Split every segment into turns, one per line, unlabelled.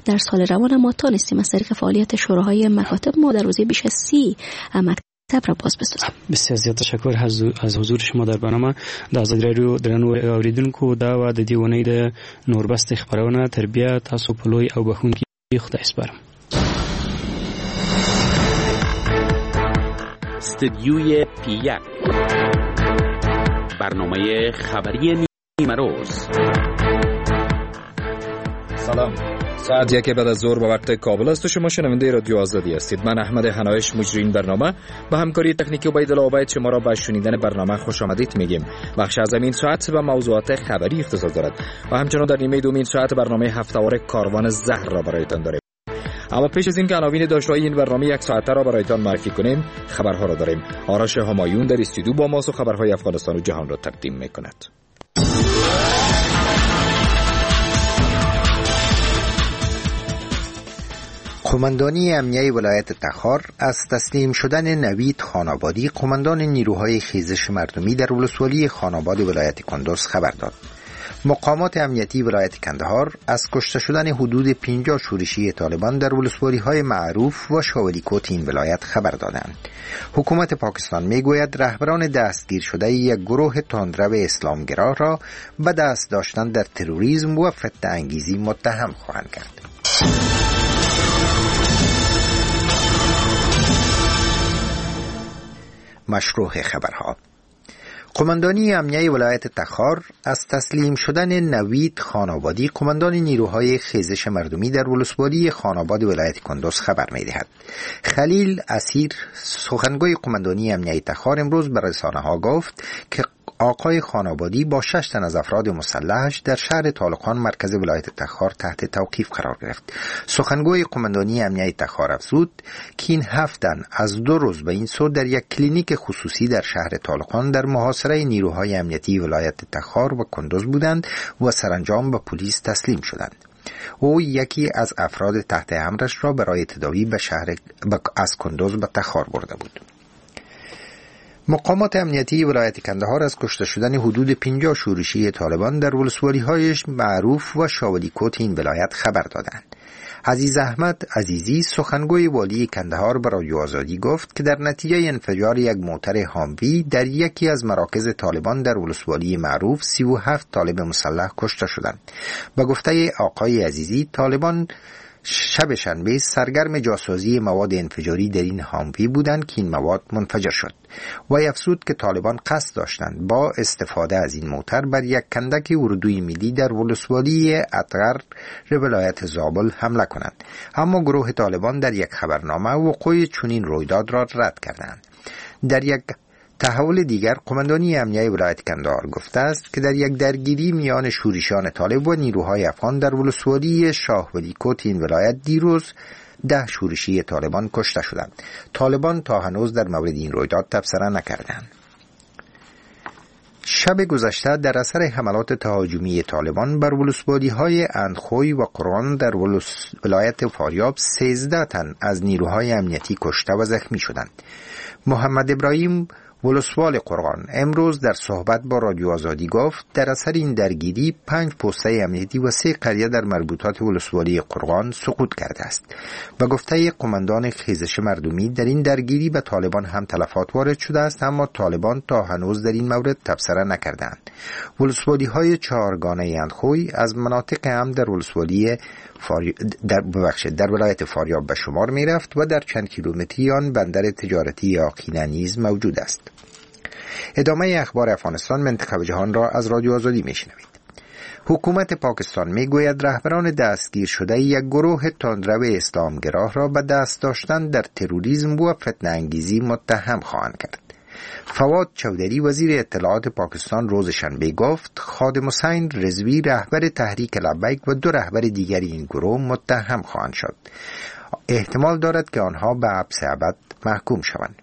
در سال روان ما تانستیم از طریق فعالیت شوراهای مکاتب ما در روزی بیش از 30 مکتب را باز بسازیم.
بسیار زیاد تشکر از حضور شما در برنامه د آزاد رادیو درنو اوریدونکو دا و د دې ونې د نوربست خبرونه تربیه تاسو په لوی او بخونکي خدای سپارم.
استدیوی پیک برنامه خبری نیمروز.
سلام، ساعت 1 بعد از ظهر به وقت کابل است و شما شنونده رادیو آزادی هستید. من احمد حنایش مجری این برنامه با همکاری تکنیکی عبیدالله عبید شما را به شنیدن برنامه خوش آمدید میگیم. بخش از این ساعت به موضوعات خبری اختصاص دارد و همچنان در نیمه دومین ساعت برنامه هفته‌واره کاروان زهر را برایتان داریم. اما پیش از اینکه عناوین داشته‌های این برنامه یک ساعته را برایتان معرفی کنیم، خبرها را داریم. آرش همایون در استودیو با ماست و خبرهای افغانستان و جهان را تقدیم میکند.
قماندانی امنیه ولایت تخار از تسلیم شدن نوید خانابادی قماندان نیروهای خیزش مردمی در ولسوالی خاناباد ولایت کندوز خبر داد. مقامات امنیتی ولایت کندهار از کشته شدن حدود 50 شورشی طالبان در ولسوالی‌های معروف و شاولیکوت این ولایت خبر دادند. حکومت پاکستان میگوید رهبران دستگیر شده یک گروه تندرو اسلامگرا را به دست داشتن در تروریسم و فتنه انگیزی متهم خواهند کرد. مشروع خبرها. قماندانی امنیه ولایت تخار از تسلیم شدن نوید خانابادی قماندان نیروهای خیزش مردمی در ولسوالی خاناباد ولایت کندوز خبر می‌دهد. خلیل اسیر سخنگوی قماندانی امنیه تخار امروز به رسانه‌ها گفت که آقای خانابادی با 6 تن از افراد مسلحش در شهر طالقان مرکز ولایت تخار تحت توقیف قرار گرفت. سخنگوی قماندانی امنیه تخار افزود که این 7 تن از 2 روز به این سو در یک کلینیک خصوصی در شهر طالقان در محاصره نیروهای امنیتی ولایت تخار و کندوز بودند و سرانجام به پلیس تسلیم شدند. او یکی از افراد تحت امرش را برای تداوی به شهر از کندوز به تخار برده بود. مقامات امنیتی ولایت کندهار از کشته شدن حدود 50 شورشی طالبان در ولسوالی‌های معروف و شاولیکوت این ولایت خبر دادند. عزیز احمد عزیزی سخنگوی والی کندهار به رادیو آزادی گفت که در نتیجه انفجار یک موتر هاموی در یکی از مراکز طالبان در ولسوالی معروف 37 طالب مسلح کشته شدند. به گفته آقای عزیزی طالبان شب شنبه سرگرم جاسازی مواد انفجاری در این هاموی بودند که این مواد منفجر شد و افزود که طالبان قصد داشتند با استفاده از این موتر بر یک کندک اردوی ملی در ولسوالی اتغر ولایت زابل حمله کنند، اما گروه طالبان در یک خبرنامه وقوع چنین رویداد را رد کردند. در یک تحول دیگر قماندانی امنیه ولایت کندهار گفته است که در یک درگیری میان شورشیان طالب و نیروهای افغان در ولسوالی شاهولیکوت این ولایت دیروز 10 شورشی طالبان کشته شدند. طالبان تا هنوز در مورد این رویداد تبصره نکردند. شب گذشته در اثر حملات تهاجمی طالبان بر ولسوالی‌های اندخوی و قرآن در ولایت فاریاب 13 تن از نیروهای امنیتی کشته و زخمی شدند. محمد ابراهیم ولسوال قرآن امروز در صحبت با رادیو آزادی گفت در اثر این درگیری 5 پوسته امنیتی و 3 قریه در مربوطات ولسوالی قرآن سقوط کرده است. به گفته قماندان خیزش مردمی در این درگیری به طالبان هم تلفات وارد شده است، اما طالبان تا هنوز در این مورد تبصره نکردند. ولسوالی های 4 گانه اندخوی از مناطق هم در ولسوالی در ولایت فاریاب به شمار می رفت و در چند کیلومتری آن بندر تجارتی یاقینه نیز موجود است. ادامه اخبار افغانستان منطقه جهان را از رادیو آزادی می شنوید. حکومت پاکستان می گوید رهبران دستگیر شده یک گروه تندرو اسلامگرا را به دست داشتن در تروریسم و فتنه انگیزی متهم خواهند کرد. فواد چودری وزیر اطلاعات پاکستان روز شنبه گفت خادم حسین رضوی رهبر تحریک لبیک و 2 رهبر دیگر این گروه متهم خواهند شد. احتمال دارد که آنها به حبس ابد محکوم شوند.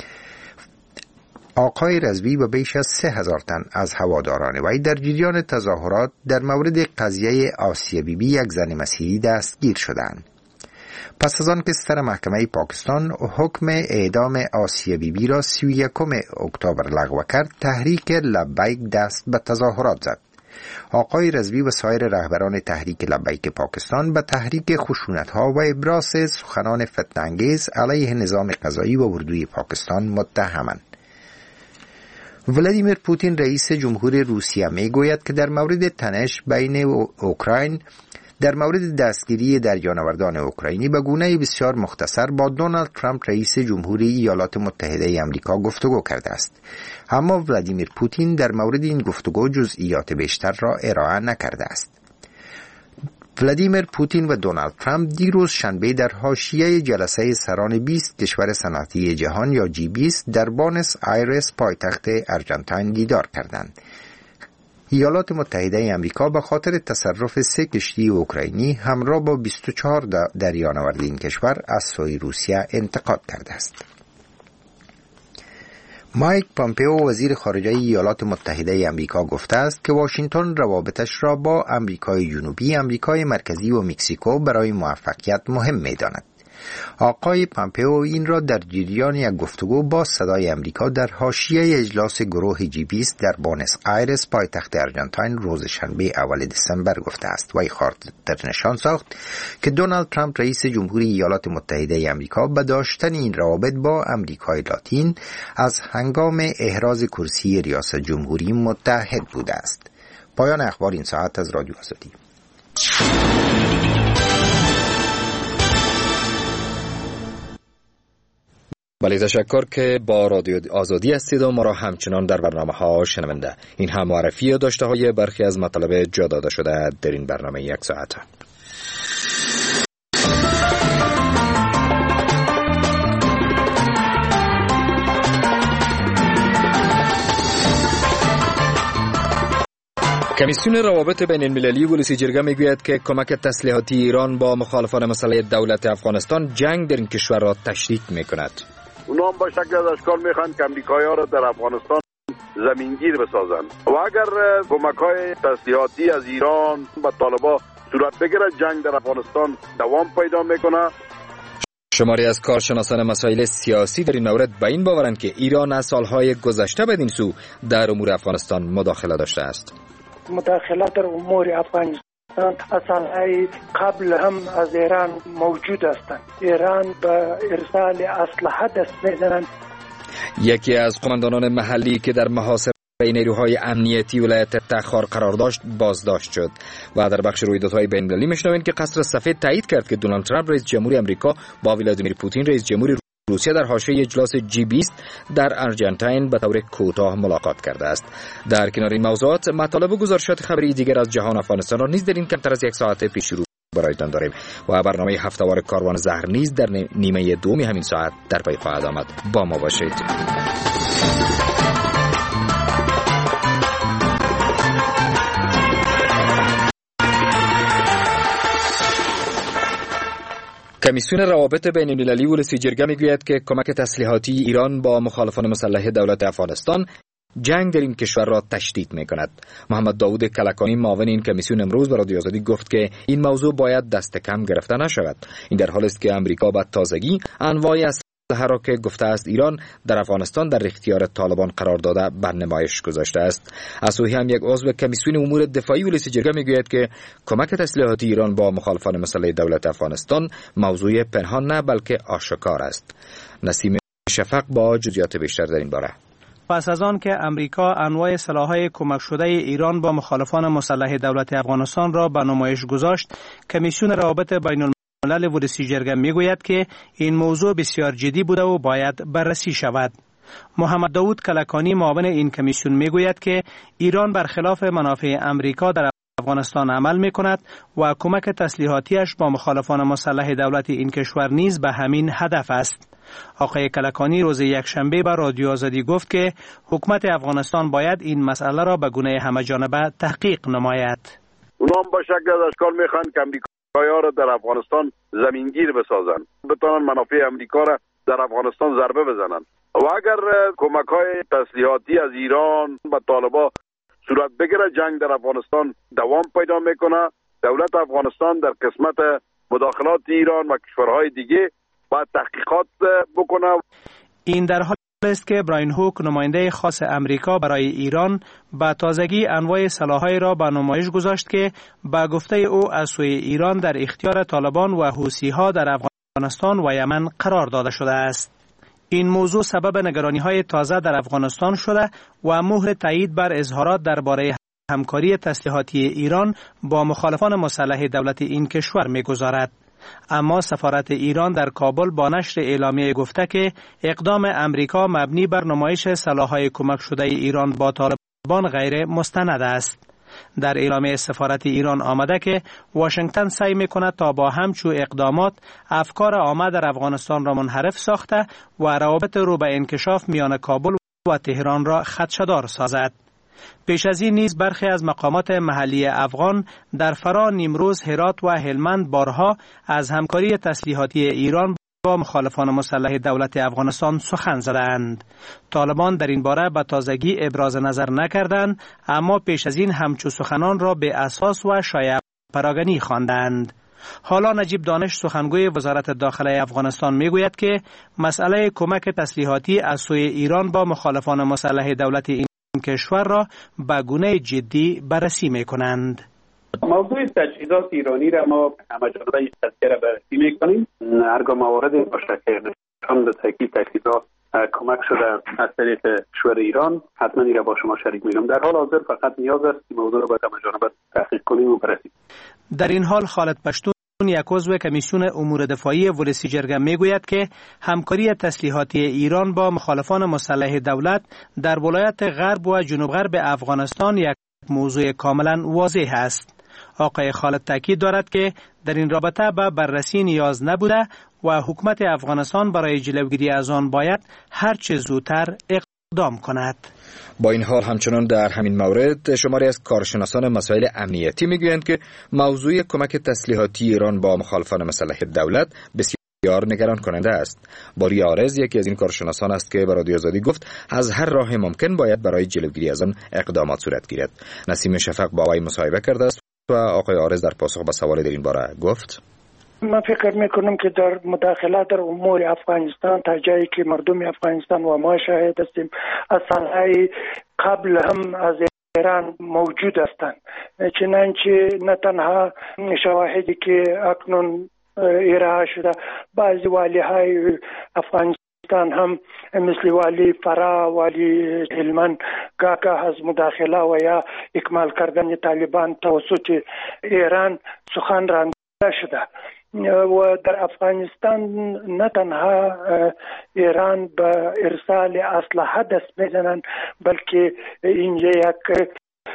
آقای رضوی و بیش از 3000 تن از هواداران وی در جریان تظاهرات در مورد قضیه آسیه بیبی یک زن مسیحی دستگیر شدند. پس از آن که ستر محکمه پاکستان حکم اعدام آسیه بیبی را 31 اکتبر لغو کرد، تحریک لبیک دست به تظاهرات زد. آقای رضوی و سایر رهبران تحریک لبیک پاکستان به تحریک خشونت‌ها و ابراز سخنان فتنه‌انگیز علیه نظام قضایی و اردوی پاکستان متهمند. ولادیمیر پوتین رئیس جمهور روسیه میگوید که در مورد تنش بین اوکراین در مورد دستگیری دریانوردان اوکراینی به گونه بسیار مختصر با دونالد ترامپ رئیس جمهوری ایالات متحده آمریکا گفتگو کرده است، اما ولادیمیر پوتین در مورد این گفتگو جزئیات بیشتر را ارائه نکرده است. ولادیمیر پوتین و دونالد ترامپ دیروز شنبه در حاشیه جلسه سران 20 کشور صنعتی جهان یا G20 در بوئنوس آیرس پایتخت آرژانتین دیدار کردند. ایالات متحده آمریکا به خاطر تصرف 3 کشتی اوکراینی همراه با 24 دریانورد این کشور از سوی روسیه انتقاد کرده است. مایک پامپئو وزیر خارجه ایالات متحده آمریکا گفته است که واشنگتن روابطش را با آمریکای جنوبی، آمریکای مرکزی و مکزیکو برای موفقیت مهم می‌داند. آقای پامپئو این را در جریان یک گفتگو با صدای آمریکا در حاشیه اجلاس گروه G20 در بوئنوس آیرس پایتخت آرژانتین روز شنبه اول دسامبر گفته است. وی خاطر نشان ساخت که دونالد ترامپ رئیس جمهوری ایالات متحده آمریکا به داشتن این روابط با آمریکای لاتین از هنگام احراز کرسی ریاست جمهوری متحد بوده است. پایان اخبار این ساعت از رادیو آزادی.
بله، تشکر که با رادیو آزادی هستید و ما را همچنان در برنامه ها شنونده. این هم معرفی داشته های برخی از مطالب جا داده شده در این برنامه یک ساعته. کمیسیون روابط بین المللی ولسی جرگه میگوید که کمک تسلیحاتی ایران با مخالفان مسلح دولت افغانستان جنگ در این کشور را تشدید میکند.
اونا هم با شکل از اشکال میخوان که امریکایی‌ها را در افغانستان زمینگیر بسازند و اگر کمک‌های تسلیحاتی از ایران به طالبان صورت بگیره جنگ در افغانستان دوام پیدا میکنه.
شماری از کارشناسان مسائل سیاسی در این مورد به این باورند که ایران از سالهای گذشته بدین سو در امور افغانستان مداخله داشته است.
مداخله در امور افغانستان از سالهای قبل هم از ایران موجود هستند. ایران به ارسال اسلحه دست می‌زنند.
یکی از قماندانان محلی که در محاصره نیروهای امنیتی ولایت تخار قرار داشت بازداشت شد و در بخش رویدادهای بین‌المللی می‌شنویم که قصر سفید تایید کرد که دونالد ترامپ رئیس جمهوری آمریکا با ولادیمیر پوتین رئیس جمهوری روسیه در حاشیه اجلاس G20 در آرژانتین به طور کوتاه ملاقات کرده است. در کنار این موضوعات مطالب و گزارشات خبری دیگر از جهان افغانستان را نیز در این کمتر از یک ساعت پیش رو برایتان داریم و برنامه هفته‌وار کاروان زهر نیز در نیمه دوم همین ساعت در پی خواهد آمد. با ما باشید. کمیسیون روابط بین المللی ولسی جرگه میگوید که کمک تسلیحاتی ایران با مخالفان مسلح دولت افغانستان جنگ در این کشور را تشدید میکند. محمد داوود کلکانی معاون این کمیسیون امروز به رادیو آزادی گفت که این موضوع باید دست کم گرفته نشود. این در حالی است که آمریکا به تازگی انواع اسلحه را که گفته است ایران در افغانستان در اختیار طالبان قرار داده بر نمایش گذاشته است. از سوی هم یک عضو کمیسیون امور دفاعی ولسی جرگه میگوید که کمک تسلیحاتی ایران با مخالفان مسلح دولت افغانستان موضوع پنهان نه بلکه آشکار است. نسیم شفق با جزئیات بیشتر در این باره.
پس از آن که امریکا انواع سلاح‌های کمک شده ایران با مخالفان مسلح دولت افغانستان را به نمایش گذاشت، کمیسیون روابط بین الملل ولسی جرگه میگوید که این موضوع بسیار جدی بوده و باید بررسی شود. محمد داوود کلکانی معاون این کمیسیون میگوید که ایران برخلاف منافع امریکا در افغانستان عمل میکند و کمک تسلیحاتیش با مخالفان مسلح دولت این کشور نیز به همین هدف است. آقای کلکانی روز یکشنبه به رادیو آزادی گفت که حکومت افغانستان باید این مسئله را به گونه همه‌جانبه تحقیق نماید.
اونا هم با شکل از اشکال میخوان که امریکایی‌ها را در افغانستان زمینگیر بسازند، بتوانند منافع امریکا را در افغانستان ضربه بزنند و اگر کمک‌های تسلیحاتی از ایران به طالبان صورت بگیره جنگ در افغانستان دوام پیدا میکنه. دولت افغانستان در قسمت مداخلات ایران و کشورهای دیگه باید تحقیقات بکنه.
این در حالی است که براین هوک نماینده خاص امریکا برای ایران به تازگی انواع سلاح‌های را به نمایش گذاشت که به گفته او از سوی ایران در اختیار طالبان و حوثی‌ها در افغانستان و یمن قرار داده شده است. این موضوع سبب نگرانی‌های تازه در افغانستان شده و مهر تایید بر اظهارات درباره همکاری تسلیحاتی ایران با مخالفان مسلح دولت این کشور می‌گذارد. اما سفارت ایران در کابل با نشر اعلامیه گفته که اقدام امریکا مبنی بر نمایش سلاح‌های کمک شده ایران با طالبان غیر مستند است. در اعلامیه سفارت ایران آمده که واشنگتن سعی می‌کند تا با همچو اقدامات افکار عامه در افغانستان را منحرف ساخته و روابط رو به انکشاف میان کابل و تهران را خدشه‌دار سازد. پیش از این نیز برخی از مقامات محلی افغان در فرا، نیمروز، هرات و هلمند بارها از همکاری تسلیحاتی ایران با مخالفان مسلح دولت افغانستان سخن زدند. طالبان در این باره به تازگی ابراز نظر نکردند، اما پیش از این همچو سخنان را به اساس و شایع پراگنی خواندند. حالا نجیب دانش سخنگوی وزارت داخله افغانستان میگوید که مسئله کمک تسلیحاتی از سوی ایران با مخالفان مسلح دولت این کشور را به گونه جدی بررسی میکنند.
موضوع تجهیزات ایرانی را ما همه جانبه تذکر را بررسی میکنیم. هرگاه مواردی باشه که نشان به تاکید تجهیزات کمک شده از طریق کشور ایران، حتما این را با شما شریک میکنم. در حال حاضر فقط نیاز است که موضوع را به همه جانبه تحقیق کنیم و بررسی.
در این حال خالد پشتون، یک عضو کمیسیون امور دفاعی ولسی جرگه میگوید که همکاری تسلیحاتی ایران با مخالفان مسلح دولت در ولایت غرب و جنوب غرب افغانستان یک موضوع کاملا واضح است. آقای خالد تاکید دارد که در این رابطه به بررسی نیاز نبوده و حکومت افغانستان برای جلوگیری از آن باید هر چه زودتر اقدام کند.
با این حال همچنان در همین مورد شماری از کارشناسان مسائل امنیتی میگویند که موضوع کمک تسلیحاتی ایران با مخالفان مسلح دولت بسیار نگران کننده است. باری آرز یکی از این کارشناسان است که به رادیو آزادی گفت از هر راه ممکن باید برای جلوگیری از آن اقدامات صورت گیرد. نسیم شفق با وی مصاحبه کرده است و آقای آرز در پاسخ به سوال در این باره گفت:
من فکر میکنم که در مداخله در امور افغانستان تا جایی که مردم افغانستان و ما شاهد هستیم از سالهای قبل هم از ایران موجود هستند، چنانچه نه تنها شواهدی که اکنون ارائه شده، بعضی والیهای افغانستان هم مثل والی فرا، والی هلمند گاه از مداخله و یا اکمال کردن طالبان توسط ایران سخن رانده شده و در افغانستان نه تنها ایران به ارسال اسلحه دست میزنند، بلکه این یک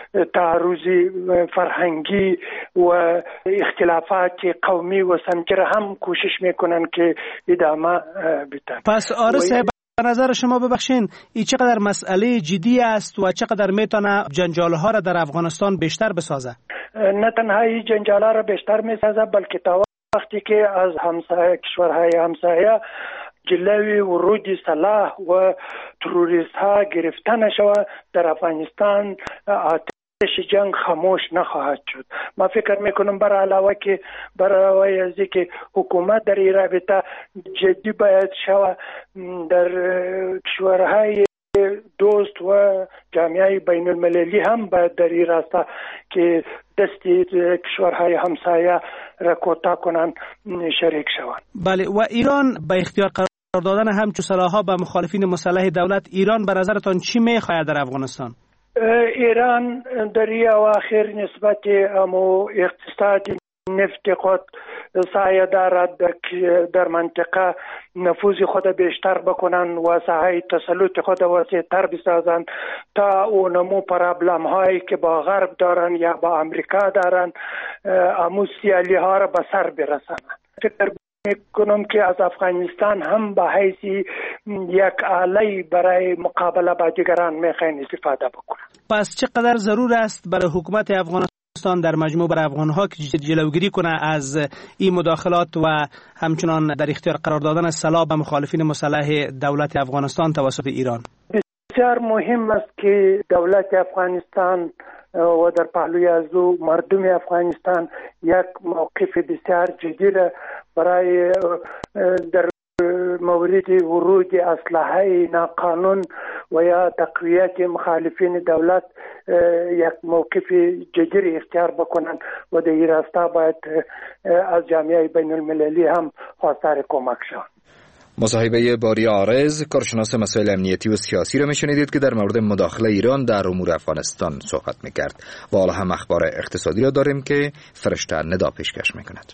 تعرض فرهنگی و اختلافات قومی و سنجر هم کوشش میکنن که ادامه بده.
پس آرز به نظر شما ببخشین این چقدر مسئله جدی است و چقدر میتونه جنجال‌ها را در افغانستان بیشتر بسازه؟
نه تنها این جنجال‌ها را بیشتر میسازه، بلکه تا وقتی که از کشورهای همسایه جلوی ورود سلاح و تروریست ها گرفته نشود، در افغانستان آتش جنگ خاموش نخواهد شد. ما فکر میکنم برای علاوه از که حکومت در این رابطه جدی باید شود، در کشورهای دوست و جامعه بین المللی هم باید در این راسته که دستی کشورهای همسایه را کوتاه کنند شریک شوند.
بله، و ایران به اختیار قرار دادن همچو سلاح‌ها به مخالفین مسلح دولت، ایران به نظرتان چی میخواهد در افغانستان؟
ایران در این اواخر نسبت امو اقتصاد نفت خود سعی دارد در منطقه نفوذ خود بیشتر بکنن و سعی تسلط خود وسیع‌تر بسازند تا اونمو پرابلم هایی که با غرب دارن یا با امریکا دارن امو سیالی ها را به سر برسانند. فکر میکنم که از افغانستان هم به حیث یک آله برای مقابله با دیگران میخواین استفاده بکنن.
پس چقدر ضرور است برای حکومت افغانستان در مجموع برای افغانها که جلوگیری کنه از این مداخلات و همچنان در اختیار قرار دادن سلاح به مخالفین مسلح دولت افغانستان توسط ایران؟
بسیار مهم است که دولت افغانستان و در پهلوی از او مردم افغانستان یک موقف بسیار جدی را برای در مورد ورود اسلحه ناقانون و یا تقویت مخالفین دولت یک موقف جدی اختیار بکنن و در این راستا باید از جامعه بین المللی هم خواستار کمک شوند.
مصاحبه باری عارض، کارشناس مسائل امنیتی و سیاسی را میشنیدید که در مورد مداخله ایران در امور افغانستان صحبت میکرد. و حالا هم اخبار اقتصادی را داریم که فرشته ندا پیشکش میکند.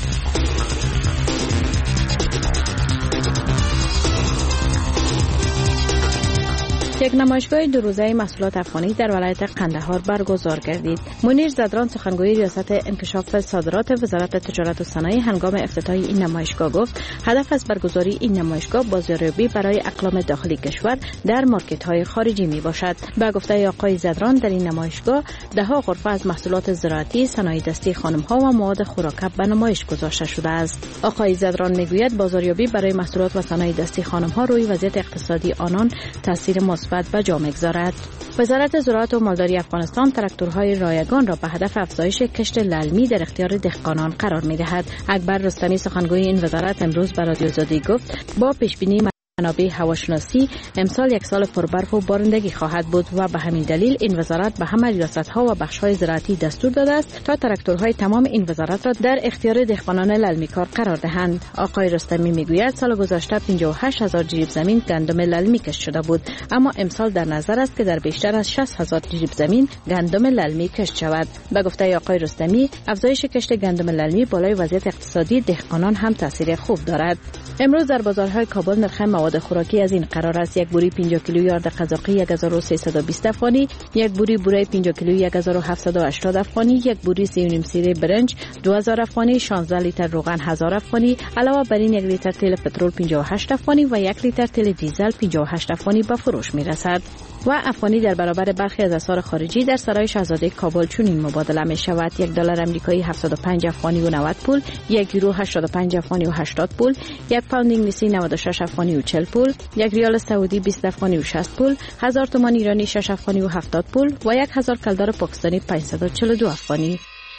یک نمایشگاه دو روزه محصولات افغانی در ولایت قندهار برگزار گردید. منیر زدران سخنگوی ریاست انکشاف صادرات وزارت تجارت و صنایع هنگام افتتاح این نمایشگاه گفت هدف از برگزاری این نمایشگاه بازاریابی برای اقلام داخلی کشور در مارکت‌های خارجی می باشد. به گفته آقای زدران در این نمایشگاه ده‌ها غرفه از محصولات زراعتی، صنایع دستی خانم‌ها و مواد خوراک به نمایش گذاشته شده است. آقای زدران میگوید بازاریابی برای محصولات و صنایع دستی خانم‌ها روی وضعیت اقتصادی آنان تاثیر مثبت به جا می‌گذارد. وزارت زراعت و مالداری افغانستان تراکتورهای رایگان را به هدف افزایش کشت للمی در اختیار دهقانان قرار می‌دهد. اکبر رستمی سخنگوی این وزارت امروز به رادیو آزادی گفت با پیشبینی منابع هواشناسی امسال یک سال پربرف و بارندگی خواهد بود و به همین دلیل این وزارت به همه ریاست‌ها و بخش‌های زراعتی دستور داده است تا تراکتورهای تمام این وزارت را در اختیار دهقانان للمیکار قرار دهند. آقای رستمی میگوید سال گذشته 58,000 جریب زمین گندم للمی کشت شده بود، اما امسال در نظر است که در بیشتر از 60,000 جریب زمین گندم للمی کشت شود. به گفته آقای رستمی افزایش کشت گندم للمی بالای وضعیت اقتصادی دهقانان هم تاثیر خوب دارد. امروز در بازارهای کابل نرخ مواد خوراکی از این قرار است: یک بوری 50 کیلویی آرد قزاقی 1320 افغانی، یک بوری بوره 50 کیلویی 1780 افغانی، یک بوری 3.5 سیره برنج 2000 افغانی، 16 لیتر روغن 1000 افغانی، علاوه بر این 1 لیتر تیل پترول 58 افغانی و 1 لیتر تیل دیزل 58 افغانی به فروش می‌رسد. و افغانی در برابر برخی از اسعار خارجی در سرای شاهزاده کابل چنین مبادله می شود: $1 آمریکایی 75 افغانی و 90 پول، 1 یورو 85 افغانی و 80 پول، 1 پوند انگلیسی 96 افغانی و 40 پول، 1 ریال سعودی 20 افغانی و 60 پول، 1000 تومان ایرانی 6 افغانی و 70 پول و 1000 کلدار پاکستانی 542 افغانی.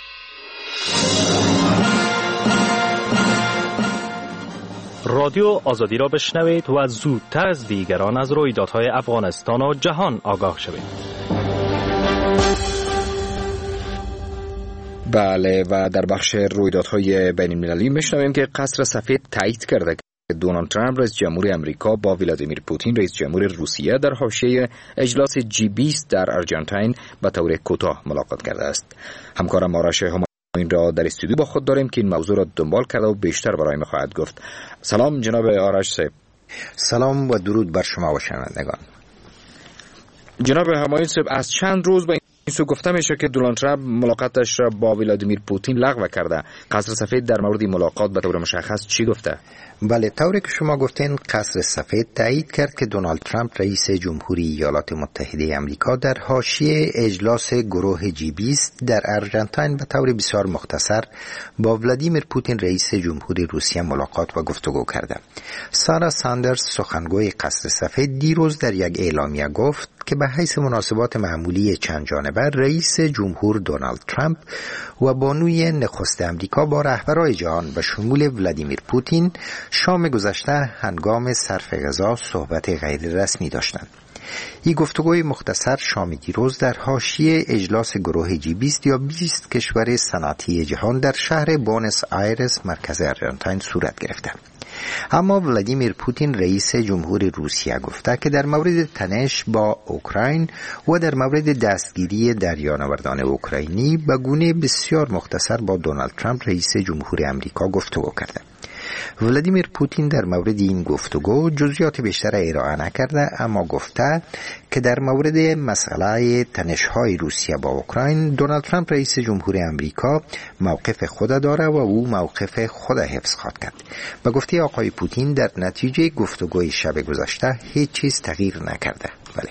رادیو آزادی را بشنوید و زودتر از دیگران از رویدادهای افغانستان و جهان آگاه شوید.
بله، و در بخش رویدادهای بین المللی میشنویم که قصر سفید تایید کرده که دونالد ترامپ رئیس جمهور آمریکا با ولادیمیر پوتین رئیس جمهور روسیه در حاشیه اجلاس G20 در آرژانتین به طور کوتاه ملاقات کرده است. همکارم آرش این را در استودیو با خود داریم که این موضوع را دنبال کرده و بیشتر برای ما خواهد گفت. سلام جناب آرش صاحب.
سلام و درود بر شما و شنوندگان.
جناب همایون صاحب، از چند روز به این سو گفته میشه که دونالد ترامپ ملاقاتش را با ولادیمیر پوتین لغو کرده. قصر سفید در مورد ملاقات به طور مشخص چی گفته؟
بله، طوری که شما گفتین قصر سفید تایید کرد که دونالد ترامپ رئیس جمهوری ایالات متحده آمریکا در حاشیه اجلاس گروه G20 در آرژانتین به طور بسیار مختصر با ولادیمیر پوتین رئیس جمهوری روسیه ملاقات و گفتگو کرده. سارا ساندرز سخنگوی قصر سفید دیروز در یک اعلامیه گفت که به حیث مناسبات معمولی چند جانبه رئیس جمهور دونالد ترامپ و بانوی نخست آمریکا با رهبران جهان به شمول ولادیمیر پوتین شام گذشته هنگام صرف غذا صحبت غیر رسمی داشتند. این گفتگوی مختصر شام دیروز در حاشیه اجلاس گروه G20 یا 20 کشور صنعتی جهان در شهر بونس آیرس مرکز آرژانتین صورت گرفته. اما ولادیمیر پوتین رئیس جمهور روسیه گفته که در مورد تنش با اوکراین و در مورد دستگیری دریانوردان اوکراینی به گونه بسیار مختصر با دونالد ترامپ رئیس جمهور آمریکا گفتگو کرده. ولادیمیر پوتین در مورد این گفتگو جزئیات بیشتر ارائه نکرده، اما گفته که در مورد مسئله تنش‌های روسیه با اوکراین دونالد ترامپ رئیس جمهور آمریکا موقف خود داره و او موقف خود حفظ خواهد کرد. به گفته آقای پوتین در نتیجه گفتگوی شب گذشته هیچ چیز تغییر نکرده. بله.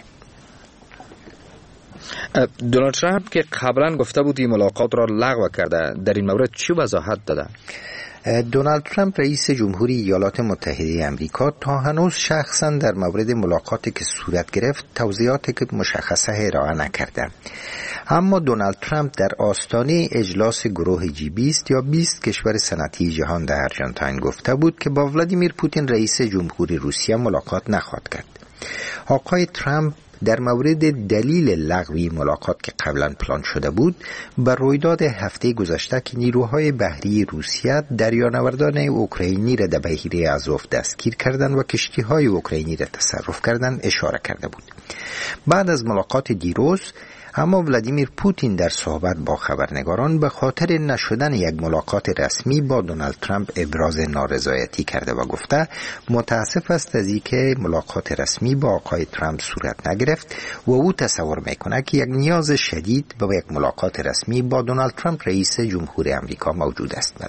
دونالد ترامپ که قبلا گفته بود این ملاقات را لغو کرده، در این مورد چی وضاحت داده؟
دونالد ترامپ رئیس جمهوری ایالات متحده آمریکا تا هنوز شخصا در مورد ملاقاتی که صورت گرفت توضیحاتی که مشخصه ارائه نکرده، اما دونالد ترامپ در آستانه اجلاس گروه G20 یا 20 کشور صنعتی جهان در آرژانتین گفته بود که با ولادیمیر پوتین رئیس جمهوری روسیه ملاقات نخواهد کرد. آقای ترامپ در مورد دلیل لغوی ملاقات که قبلا پلان شده بود بر رویداد هفته گذشته که نیروهای بحری روسیه دریانوردان اوکراینی را در بحیره آزوف دستگیر کردند و کشتی‌های اوکراینی را تصرف کردند اشاره کرده بود. بعد از ملاقات دیروز اما ولادیمیر پوتین در صحبت با خبرنگاران به خاطر نشدن یک ملاقات رسمی با دونالد ترامپ ابراز نارضایتی کرده و گفته متاسف است از اینکه ملاقات رسمی با آقای ترامپ صورت نگرفت و او تصور میکنه که یک نیاز شدید به یک ملاقات رسمی با دونالد ترامپ رئیس جمهوری آمریکا موجود است.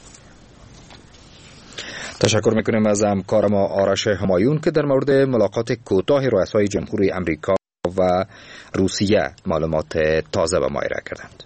تشکر میکنیم از همکار ما آرش همایون که در مورد ملاقات کوتاه رؤسای جمهوری آمریکا و روسیه معلومات تازه به ما ارائه کردند.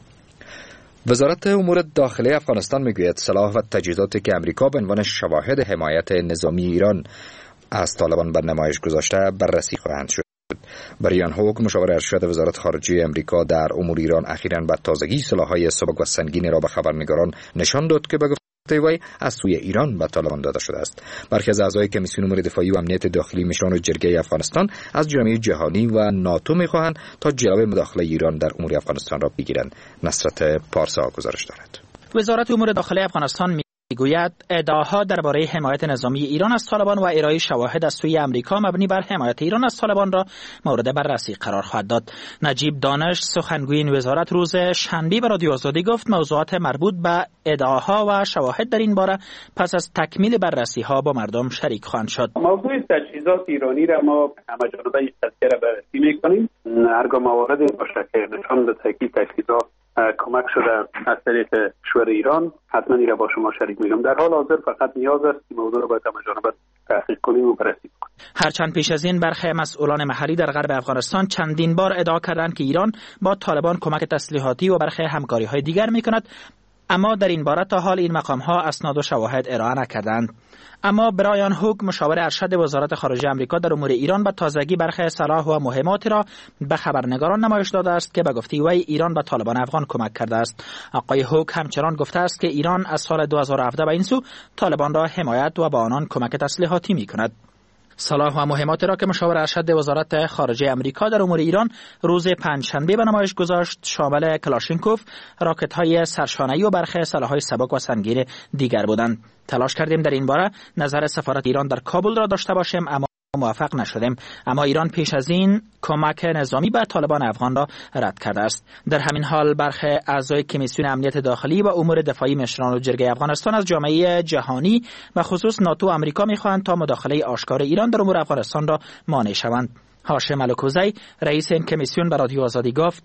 وزارت امور داخلی افغانستان میگوید سلاح و تجهیزاتی که امریکا به عنوان شواهد حمایت نظامی ایران از طالبان به نمایش گذاشته بررسی خواهند شد. بریان هوگ مشاور ارشد وزارت خارجه امریکا در امور ایران اخیراً به تازگی سلاح‌های سبک و سنگین را به خبرنگاران نشان داد که به وی از سوی ایران به طالبان داده شده است. برخی از اعضای کمیسیون امور دفاعی و امنیت داخلی مشران جرگه افغانستان از جامعه جهانی و ناتو می‌خواهند تا جلوی مداخله ایران در امور افغانستان را بگیرند. نصرت پارسا گزارش دارد.
وزارت امور داخلی افغانستان میگوید ادعاها درباره حمایت نظامی ایران از طالبان و ارائه شواهد از سوی امریکا مبنی بر حمایت ایران از طالبان را مورد بررسی قرار خواهد داد. نجیب دانش سخنگوی این وزارت روز شنبه به رادیو آزادی گفت موضوعات مربوط به ادعاها و شواهد در این باره پس از تکمیل بررسی ها با مردم شریک خواهند شد.
موضوع تجهیزات ایرانی را ما همه‌جانبه تذکره بررسی می‌کنیم. هرگاه مواردی باشه که نشان دهد که تجهیزات کمک شده از طریق کشور ایران حتما این را با شما شریک می‌کنم. در حال حاضر فقط نیاز است که موضوع را باید همه‌جانبه تحقیق کنیم و بررسی کنیم.
هرچند پیش از این برخی مسئولان محلی در غرب افغانستان چندین بار ادعا کردند که ایران با طالبان کمک تسلیحاتی و برخی همکاری‌های دیگر می‌کند، اما در این باره تا حال این مقام‌ها اسناد و شواهد ارائه نکردند. اما برایان هوگ مشاور ارشد وزارت خارجه آمریکا در امور ایران به تازگی برخی سلاح و مهمات را به خبرنگاران نمایش داده است که به گفته وی ایران به طالبان افغان کمک کرده است. آقای هوگ همچنان گفته است که ایران از سال 2017 به این سو طالبان را حمایت و به آنان کمک تسلیحاتی می‌کند. سلاح و مهمات را که مشاور ارشد وزارت خارجه آمریکا در امور ایران روز پنجشنبه به نمایش گذاشت شامل کلاشینکوف، راکت‌های سرشانه‌ای و برخی سلاح‌های سبک و سنگین دیگر بودند. تلاش کردیم در این باره نظر سفارت ایران در کابل را داشته باشیم اما موفق نشدیم. اما ایران پیش از این کمک نظامی به طالبان افغان را رد کرده است. در همین حال برخی اعضای کمیسیون امنیت داخلی و امور دفاعی مشران و جرگه افغانستان از جامعه جهانی و خصوص ناتو و آمریکا می‌خواهند تا مداخله آشکار ایران در امور افغانستان را مانع شوند. هاشم الکوزی رئیس این کمیسیون به رادیو آزادی گفت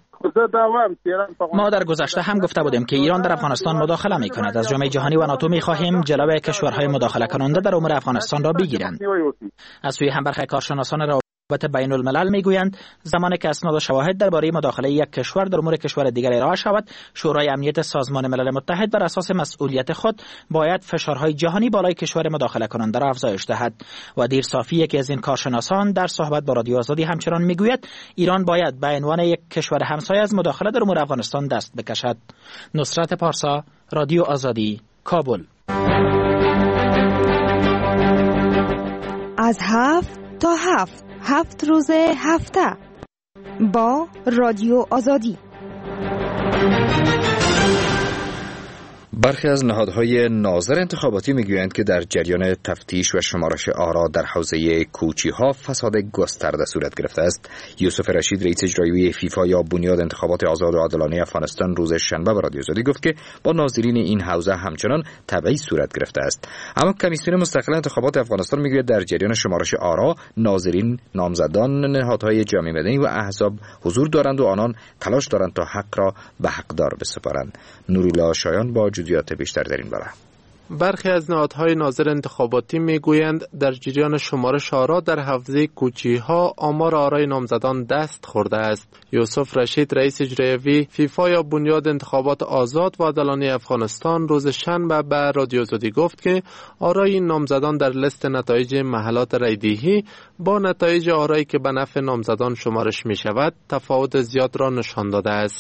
ما در گذشته هم گفته بودیم که ایران در افغانستان مداخله می‌کند. از جامعه جهانی و ناتو می‌خواهیم جلوی کشورهای مداخله کننده در امور افغانستان را بگیرند. از سوی هم برخی کارشناسان روابط بین الملل میگویند زمانی که اسناد و شواهد درباره مداخله یک کشور در امور کشور دیگر ارائه شود، شورای امنیت سازمان ملل متحد بر اساس مسئولیت خود باید فشارهای جهانی بالای کشور مداخله کننده را افزایش دهد. و دیر صافی یکی از این کارشناسان در صحبت با رادیو آزادی همچنان میگوید ایران باید به عنوان یک کشور همسایه از مداخله در امور افغانستان دست بکشد. نصرت پارسا، رادیو آزادی، کابل.
از 7 تا 7 روز هفته با رادیو آزادی.
برخی از نهادهای ناظر انتخاباتی میگویند که در جریان تفتیش و شمارش آرا در حوزه کوچی‌ها فساد گسترده صورت گرفته است. یوسف رشید رئیس اجرایی فیفا یا بنیاد انتخابات آزاد و عادلانه افغانستان روز شنبه به رادیو آزادی گفت که با ناظرین این حوزه همچنان تبعیض صورت گرفته است. اما کمیسیون مستقل انتخابات افغانستان میگوید در جریان شمارش آرا ناظرین، نامزدان، نهادهای جامعه مدنی و احزاب حضور دارند و آنان تلاش دارند تا حق را به حقدار بسپارند. نوری‌الله شایان با جزئیات بیشتر در این باره.
برخی از نهادهای ناظر انتخاباتی میگویند در جریان شمارش آرا در حوزه کوچی‌ها آمار آرای نامزدان دست خورده است. یوسف رشید رئیس اجرایی فیفا یا بنیاد انتخابات آزاد و عادلانه افغانستان روز شنبه به رادیو آزادی گفت که آرای این نامزدان در لیست نتایج محلات رایدهی با نتایج آرایی که به نفع نامزدان شمارش می شود تفاوت زیاد را نشان داده است.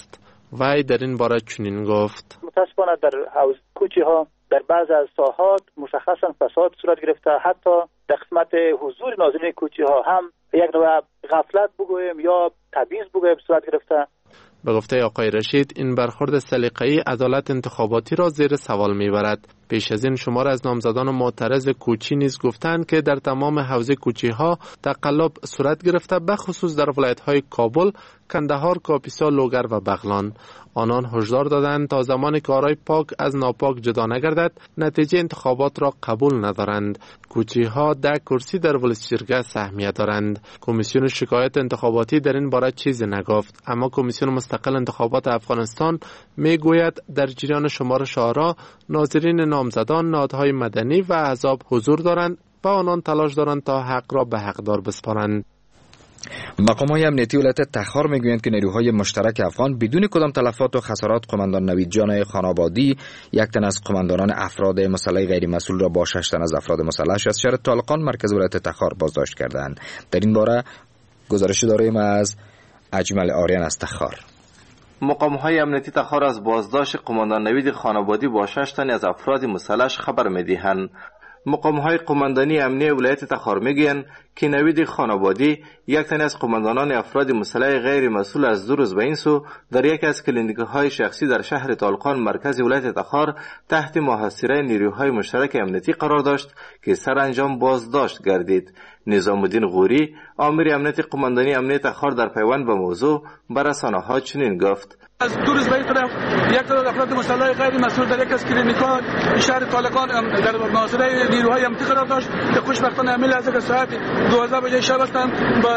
وی در این باره چنین گفت:
متاسفانه در حوزه کوچه‌ها در بعض از ساحات مشخصا فساد صورت گرفته، حتی در قسمت حضور ناظرین کوچه‌ها هم یک نوع غفلت بگوییم یا تبعیض بگوییم صورت گرفته.
به گفته آقای رشید، این برخورد سلیقه‌ای عدالت انتخاباتی را زیر سوال می‌برد. پیش از این شمار از نامزدان معترض کوچی نیز گفتند که در تمام حوزه کوچی‌ها تقلب صورت گرفته، به خصوص در ولایت‌های کابل، کندهار، کاپیسا، لوگر و بغلان. آنان هشدار دادند تا زمانی که آرای پاک از ناپاک جدا نگردد، نتیجه انتخابات را قبول ندارند. کوچی‌ها 10 کرسی در ولسیجرگه سهمیه دارند. کمیسیون شکایت انتخاباتی در این باره چیزی نگفت، اما کمیسیون مستقل انتخابات افغانستان میگوید در جریان شمارش آرا ناظرین نامزدان، نهادهای مدنی و احزاب حضور دارند و آنان تلاش دارند تا حق را به حقدار بسپارند.
مقام‌های امنیتی ولایت تخار میگویند که نیروهای مشترک افغان بدون کدام تلفات و خسارات قماندان نوید جان خانابادی، یک تن از قماندانان افراد مسلح غیر مسئول را با 6 تن از افراد مسلح از شهر طالقان مرکز ولایت تخار بازداشت کردند. در این باره گزارش داریم از اجمل آریان از تخار.
مقام‌های امنیتی تخار از بازداشت قماندان نوید خانابادی با 6 تن از افراد مسلح خبر می‌دهند. مقام‌های قماندانی امنیتی ولایت تخار میگویند که نوید خانابادی، یک تن از قماندانان افراد مسلح غیر مسئول از 2 روز به این سو در یک از کلینیک‌های شخصی در شهر طالقان مرکز ولایت تخار تحت محاصره نیروهای مشترک امنیتی قرار داشت که سرانجام بازداشت گردید. نظام الدین غوری، آمر امنیتی قماندانی امنیتی تخار در پیوند به موضوع بر رسانه‌ها چنین گفت:
از 2 روز به این طرف یک تعداد افراد مسلح غیر مسئول در یک از کلینیک‌ها شهر طالقان در محاصره نیروهای امنیتی قرار داشت که خوشبختانه عمل از ساعت 12 بجه شب هستند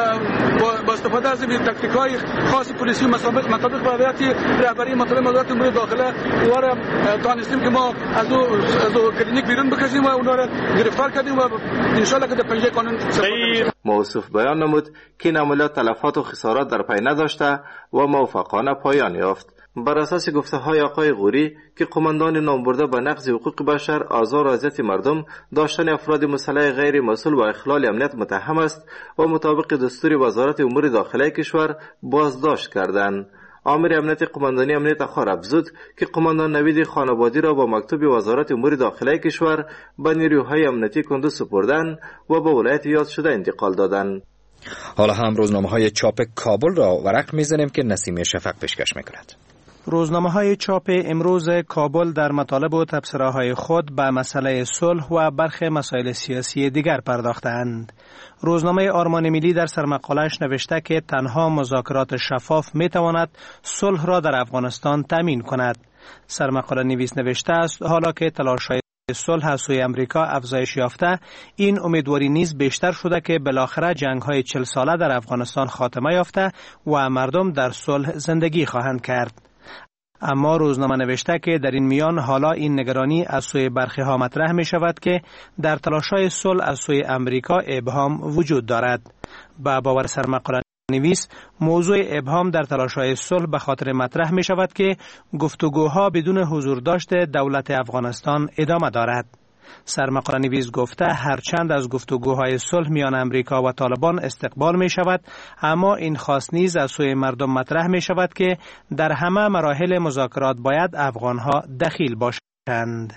با استفاده از تکتیک‌های خاص پلیسی مطابق با هدایت رهبری مطلب وزارت امور داخله و را توانستیم که ما از دو کلینیک بیرون بکشیم و اونها را گرفتار کردیم و ان شاء الله که در پنجه قانون
موصوف بیان نمود که این عملیات تلفات و خسارات در پی نداشته و موفقانه پایان یافت. بر اساس گفته‌های آقای غوری که قماندان نامبرده به نقض حقوق بشر، آزار و اذیت مردم، داشتن افراد مسلح غیر مسئول و اخلال امنیت متهم است و مطابق دستور وزارت امور داخله کشور بازداشت کردند. آمر امنیتی قماندانی امنیت تخار افزود که قماندان نوید خانابادی را با مکتوب وزارت امور داخله کشور به نیروهای امنیتی کندو سپردند و به ولایت یاد شده انتقال دادند.
حالا هم روزنامه‌های چاپ کابل را ورق می‌زنیم که نسیم شفق پیشکش می‌کند.
روزنامه‌های چاپ امروز کابل در مطالب و تبصره‌های خود به مسئله صلح و برخی مسائل سیاسی دیگر پرداختند. روزنامه آرمان ملی در سرمقاله‌اش نوشته که تنها مذاکرات شفاف می‌تواند صلح را در افغانستان تامین کند. سرمقاله نویس نوشته است حالا که تلاش‌های صلح از سوی امریکا افزایش یافته، این امیدواری نیز بیشتر شده که بالاخره جنگ‌های 40 ساله در افغانستان خاتمه یافته و مردم در صلح زندگی خواهند کرد. اما روزنامه نوشته که در این میان حالا این نگرانی از سوی برخی ها مطرح می شود که در تلاش‌های صلح از سوی امریکا ابهام وجود دارد. با باور سرمقاله نویس، موضوع ابهام در تلاش‌های صلح به خاطر مطرح می شود که گفتگوها بدون حضور داشته دولت افغانستان ادامه دارد. سرمقاله نویس گفته هرچند از گفتگوهای صلح میان امریکا و طالبان استقبال می شود، اما این خواست نیز از سوی مردم مطرح می شود که در همه مراحل مذاکرات باید افغانها دخیل باشند.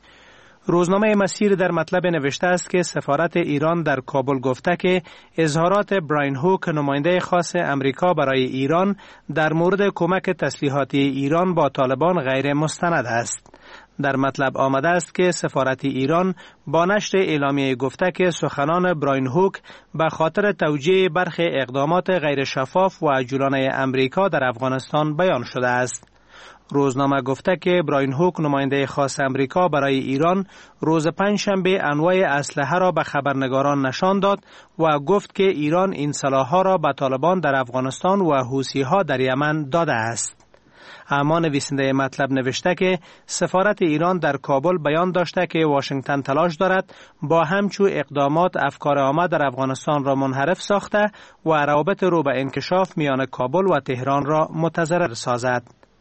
روزنامه مسیر در مطلب نوشته است که سفارت ایران در کابل گفته که اظهارات براین هوک نماینده خاص امریکا برای ایران در مورد کمک تسلیحاتی ایران با طالبان غیر مستند است. در مطلب آمده است که سفارت ایران با نشر اعلامیه گفته که سخنان براین هوک به خاطر توجیه برخی اقدامات غیر شفاف و عجولانه امریکا در افغانستان بیان شده است. روزنامه گفته که براین هوک نماینده خاص امریکا برای ایران روز پنجشنبه انواع اسلحه را به خبرنگاران نشان داد و گفت که ایران این سلاح‌ها را به طالبان در افغانستان و حوثی‌ها در یمن داده است. اما نویسنده مطلب نوشته که سفارت ایران در کابل بیان داشته که واشنگتن تلاش دارد با همچو اقدامات افکار عامه در افغانستان را منحرف ساخته و روابط رو به انکشاف میان کابل و تهران را متضرر سازد.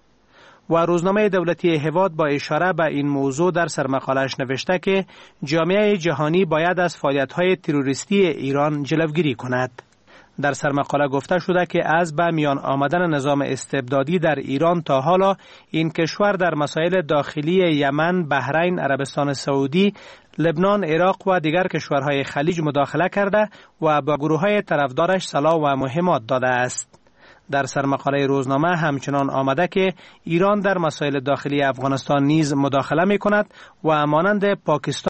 و روزنامه دولتی هواد با اشاره به این موضوع در سرمقاله‌اش نوشته که جامعه جهانی باید از فعالیت‌های تروریستی ایران جلوگیری کند. در سرمقاله گفته شده که از به میان آمدن نظام استبدادی در ایران تا حالا این کشور در مسائل داخلی یمن، بحرین، عربستان سعودی، لبنان، عراق و دیگر کشورهای خلیج مداخله کرده و با گروه‌های طرفدارش سلاح و مهمات داده است. در سرمقاله روزنامه همچنان آمده که ایران در مسائل داخلی افغانستان نیز مداخله می کند و مانند پاکستان